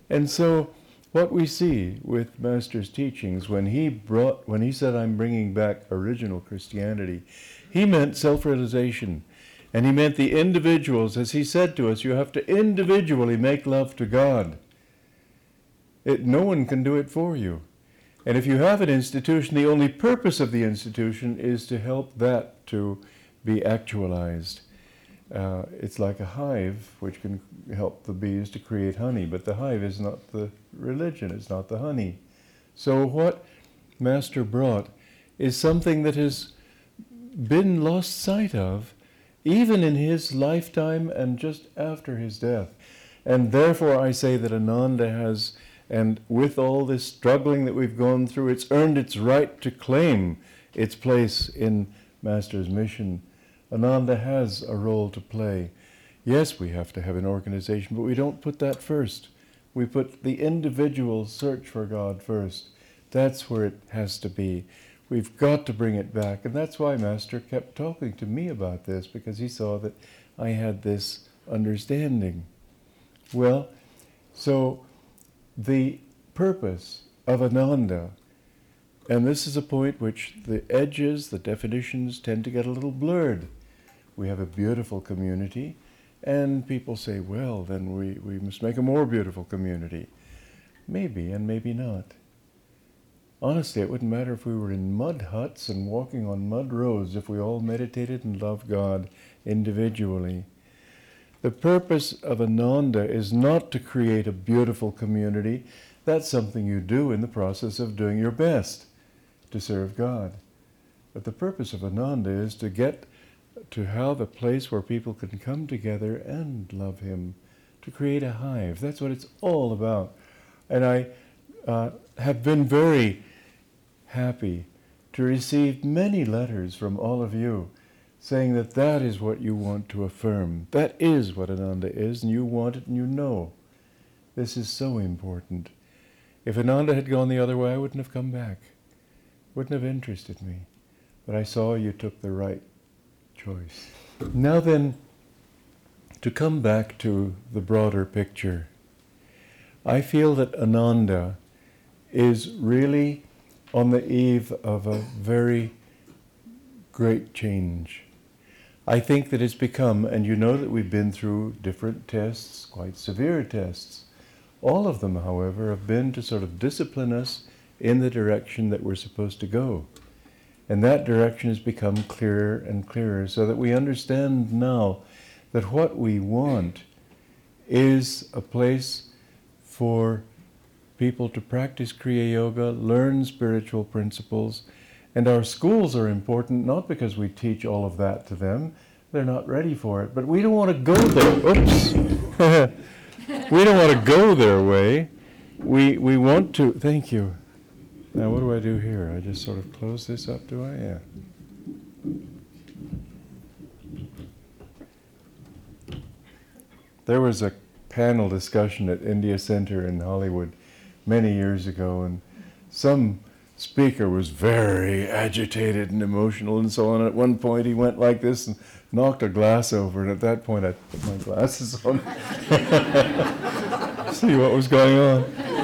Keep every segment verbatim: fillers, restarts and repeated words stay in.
And so what we see with Master's teachings, when he brought, when he said, I'm bringing back original Christianity, he meant self-realization. And he meant the individuals. As he said to us, you have to individually make love to God. It, no one can do it for you. And if you have an institution, the only purpose of the institution is to help that to be actualized. Uh, it's like a hive, which can help the bees to create honey, but the hive is not the religion, it's not the honey. So what Master brought is something that has been lost sight of, even in his lifetime and just after his death. And therefore I say that Ananda has, and with all this struggling that we've gone through, it's earned its right to claim its place in Master's mission. Ananda has a role to play. Yes, we have to have an organization, but we don't put that first. We put the individual search for God first. That's where it has to be. We've got to bring it back. And that's why Master kept talking to me about this, because he saw that I had this understanding. Well, so the purpose of Ananda, and this is a point which the edges, the definitions tend to get a little blurred. We have a beautiful community, and people say, well, then we, we must make a more beautiful community. Maybe, and maybe not. Honestly, it wouldn't matter if we were in mud huts and walking on mud roads if we all meditated and loved God individually. The purpose of Ananda is not to create a beautiful community. That's something you do in the process of doing your best to serve God. But the purpose of Ananda is to get to have a place where people can come together and love Him, to create a hive. That's what it's all about. And I uh, have been very happy to receive many letters from all of you saying that that is what you want to affirm. That is what Ananda is, and you want it and you know. This is so important. If Ananda had gone the other way, I wouldn't have come back. Wouldn't have interested me. But I saw you took the right choice. Now then, to come back to the broader picture, I feel that Ananda is really on the eve of a very great change. I think that it's become, and you know that we've been through different tests, quite severe tests. All of them, however, have been to sort of discipline us in the direction that we're supposed to go. And that direction has become clearer and clearer, so that we understand now that what we want is a place for people to practice Kriya Yoga, learn spiritual principles. And our schools are important, not because we teach all of that to them. They're not ready for it. But we don't want to go there. Oops. We don't want to go their way. We, we want to... Thank you. Now what do I do here? I just sort of close this up, do I? Yeah. There was a panel discussion at India Center in Hollywood many years ago, and some speaker was very agitated and emotional and so on. At one point he went like this and knocked a glass over, and at that point I put my glasses on. See what was going on.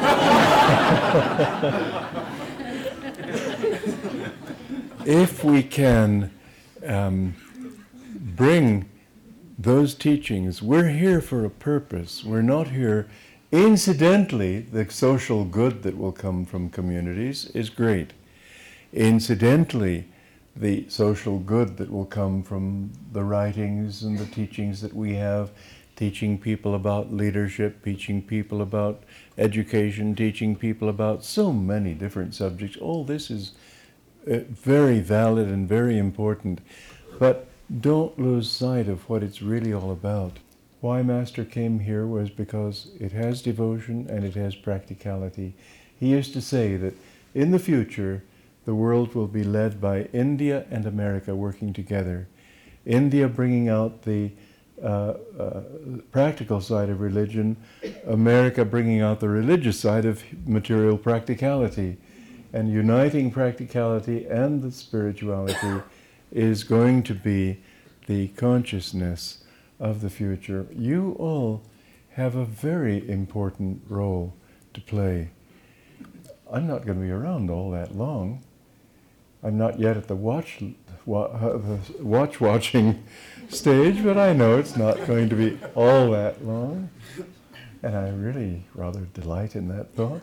If we can um, bring those teachings, we're here for a purpose. We're not here. Incidentally, the social good that will come from communities is great. Incidentally, the social good that will come from the writings and the teachings that we have, teaching people about leadership, teaching people about education, teaching people about so many different subjects. All this is uh, very valid and very important. But don't lose sight of what it's really all about. Why Master came here was because it has devotion and it has practicality. He used to say that in the future, the world will be led by India and America working together. India bringing out the uh, uh, practical side of religion, America bringing out the religious side of material practicality. And uniting practicality and the spirituality is going to be the consciousness of the future. You all have a very important role to play. I'm not going to be around all that long. I'm not yet at the watch wa- uh, the watch watching stage, but I know it's not going to be all that long. And I really rather delight in that thought.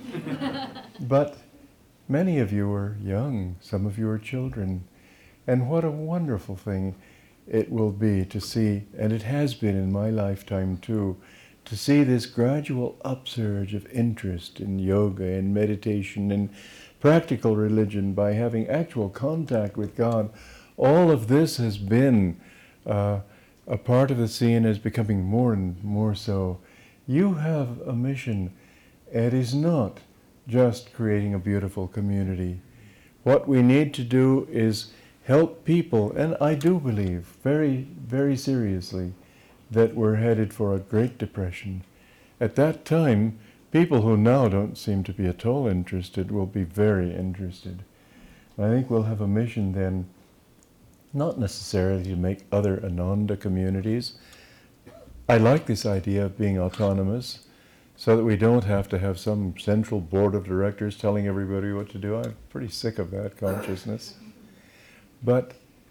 But many of you are young, some of you are children, and what a wonderful thing it will be to see, and it has been in my lifetime too, to see this gradual upsurge of interest in yoga and meditation and practical religion by having actual contact with God. All of this has been uh, a part of the scene, is becoming more and more so. You have a mission. It is not just creating a beautiful community. What we need to do is help people, and I do believe very, very seriously that we're headed for a Great Depression. At that time, people who now don't seem to be at all interested will be very interested. I think we'll have a mission then, not necessarily to make other Ananda communities. I like this idea of being autonomous, so that we don't have to have some central board of directors telling everybody what to do. I'm pretty sick of that consciousness. But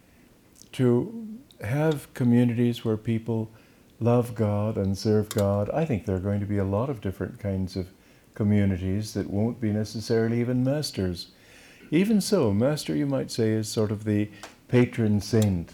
to have communities where people love God and serve God, I think there are going to be a lot of different kinds of communities that won't be necessarily even masters. Even so, master, you might say, is sort of the patron saint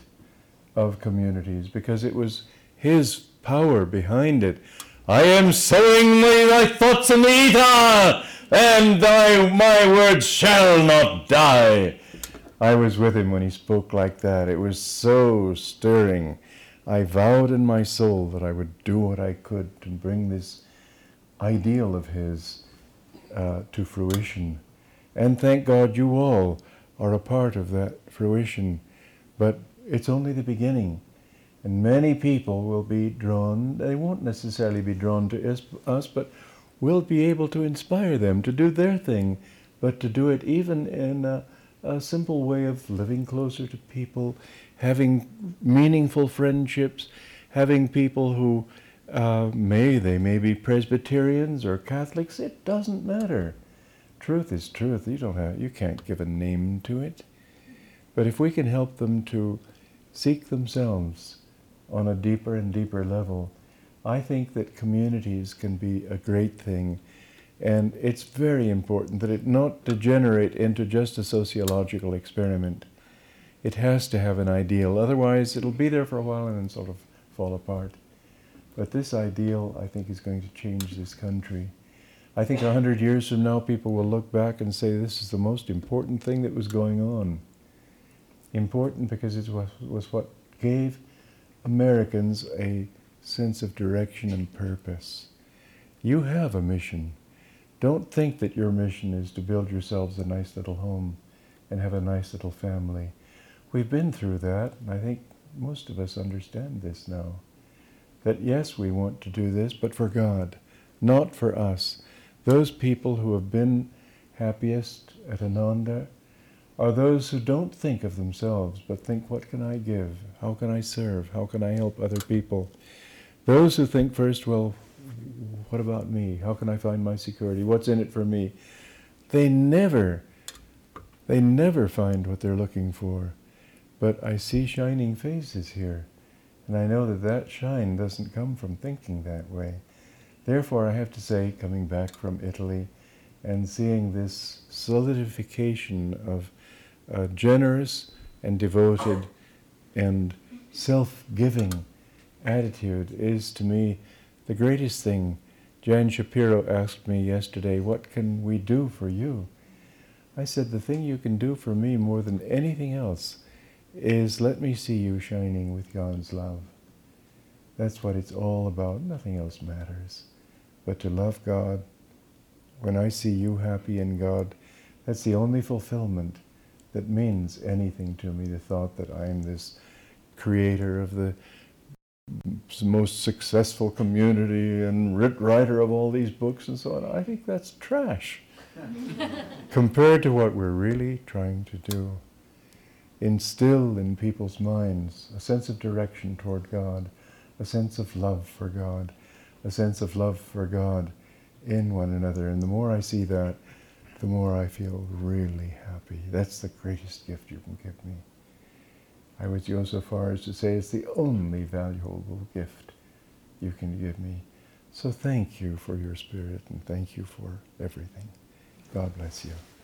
of communities, because it was his power behind it. I am sowing thy thoughts in the ether, and thy, my words shall not die. I was with him when he spoke like that. It was so stirring. I vowed in my soul that I would do what I could to bring this ideal of his uh, to fruition. And thank God you all are a part of that fruition. But it's only the beginning. And many people will be drawn, they won't necessarily be drawn to us, us, but we'll be able to inspire them to do their thing, but to do it even in a, a simple way of living closer to people, having meaningful friendships, having people who uh, may, they may be Presbyterians or Catholics, it doesn't matter. Truth is truth. You don't have, you can't give a name to it. But if we can help them to seek themselves on a deeper and deeper level, I think that communities can be a great thing. And it's very important that it not degenerate into just a sociological experiment. It has to have an ideal. Otherwise, it'll be there for a while and then sort of fall apart. But this ideal, I think, is going to change this country. I think a hundred years from now, people will look back and say, this is the most important thing that was going on. Important because it was, was what gave Americans a sense of direction and purpose. You have a mission. Don't think that your mission is to build yourselves a nice little home and have a nice little family. We've been through that, and I think most of us understand this now. That yes, we want to do this, but for God, not for us. Those people who have been happiest at Ananda are those who don't think of themselves, but think, what can I give? How can I serve? How can I help other people? Those who think first, well, what about me? How can I find my security? What's in it for me? They never, they never find what they're looking for. But I see shining faces here, and I know that that shine doesn't come from thinking that way. Therefore, I have to say, coming back from Italy and seeing this solidification of a generous and devoted and self-giving attitude is, to me, the greatest thing. Jan Shapiro asked me yesterday, what can we do for you? I said, the thing you can do for me more than anything else is let me see you shining with God's love. That's what it's all about. Nothing else matters. But to love God, when I see you happy in God, that's the only fulfillment that means anything to me, the thought that I am this creator of the most successful community and writer of all these books and so on. I think that's trash compared to what we're really trying to do. Instill in people's minds a sense of direction toward God, a sense of love for God. a sense of love for God in one another. And the more I see that, the more I feel really happy. That's the greatest gift you can give me. I would go so far as to say it's the only valuable gift you can give me. So thank you for your Spirit, and thank you for everything. God bless you.